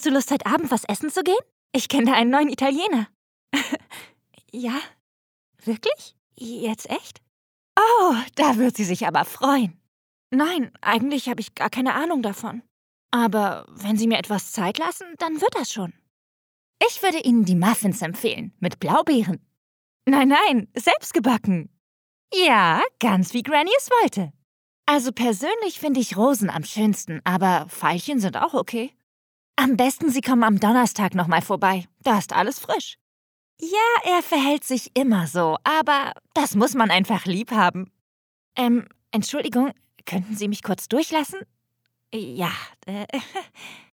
Hast du Lust, heute Abend was essen zu gehen? Ich kenne da einen neuen Italiener. Ja? Wirklich? Jetzt echt? Oh, da wird sie sich aber freuen. Nein, eigentlich habe ich gar keine Ahnung davon. Aber wenn Sie mir etwas Zeit lassen, dann wird das schon. Ich würde Ihnen die Muffins empfehlen, mit Blaubeeren. Nein, selbst gebacken. Ja, ganz wie Granny es wollte. Also persönlich finde ich Rosen am schönsten, aber Veilchen sind auch okay. Am besten, Sie kommen am Donnerstag nochmal vorbei. Da ist alles frisch. Ja, er verhält sich immer so, aber das muss man einfach lieb haben. Entschuldigung, könnten Sie mich kurz durchlassen? Ja,